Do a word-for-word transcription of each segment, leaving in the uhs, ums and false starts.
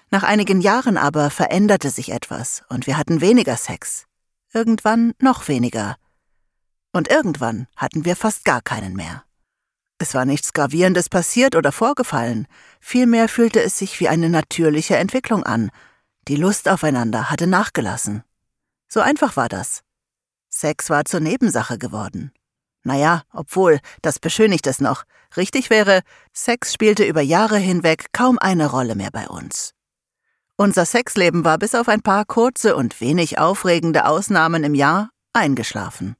Nach einigen Jahren aber veränderte sich etwas und wir hatten weniger Sex. Irgendwann noch weniger. Und irgendwann hatten wir fast gar keinen mehr. Es war nichts Gravierendes passiert oder vorgefallen, vielmehr fühlte es sich wie eine natürliche Entwicklung an. Die Lust aufeinander hatte nachgelassen. So einfach war das. Sex war zur Nebensache geworden. Naja, obwohl, das beschönigt es noch. Richtig wäre, Sex spielte über Jahre hinweg kaum eine Rolle mehr bei uns. Unser Sexleben war bis auf ein paar kurze und wenig aufregende Ausnahmen im Jahr eingeschlafen.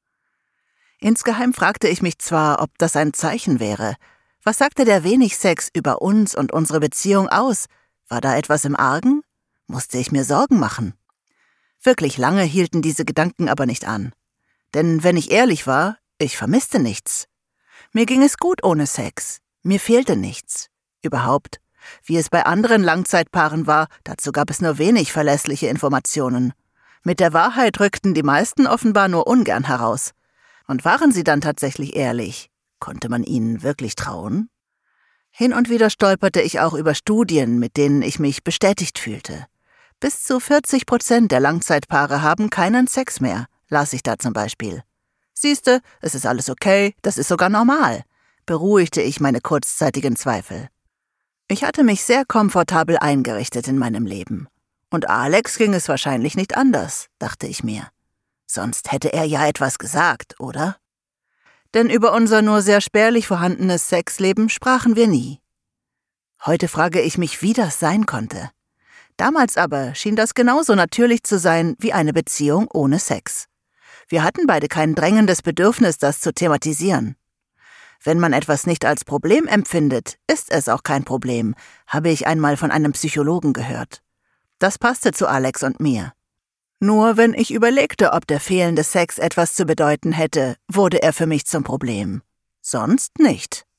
Insgeheim fragte ich mich zwar, ob das ein Zeichen wäre. Was sagte der wenig Sex über uns und unsere Beziehung aus? War da etwas im Argen? Musste ich mir Sorgen machen? Wirklich lange hielten diese Gedanken aber nicht an. Denn wenn ich ehrlich war, ich vermisste nichts. Mir ging es gut ohne Sex. Mir fehlte nichts. Überhaupt. Wie es bei anderen Langzeitpaaren war, dazu gab es nur wenig verlässliche Informationen. Mit der Wahrheit rückten die meisten offenbar nur ungern heraus. Und waren sie dann tatsächlich ehrlich? Konnte man ihnen wirklich trauen? Hin und wieder stolperte ich auch über Studien, mit denen ich mich bestätigt fühlte. Bis zu vierzig Prozent der Langzeitpaare haben keinen Sex mehr, las ich da zum Beispiel. Siehste, es ist alles okay, das ist sogar normal, beruhigte ich meine kurzzeitigen Zweifel. Ich hatte mich sehr komfortabel eingerichtet in meinem Leben. Und Alex ging es wahrscheinlich nicht anders, dachte ich mir. Sonst hätte er ja etwas gesagt, oder? Denn über unser nur sehr spärlich vorhandenes Sexleben sprachen wir nie. Heute frage ich mich, wie das sein konnte. Damals aber schien das genauso natürlich zu sein wie eine Beziehung ohne Sex. Wir hatten beide kein drängendes Bedürfnis, das zu thematisieren. Wenn man etwas nicht als Problem empfindet, ist es auch kein Problem, habe ich einmal von einem Psychologen gehört. Das passte zu Alex und mir. Nur wenn ich überlegte, ob der fehlende Sex etwas zu bedeuten hätte, wurde er für mich zum Problem. Sonst nicht.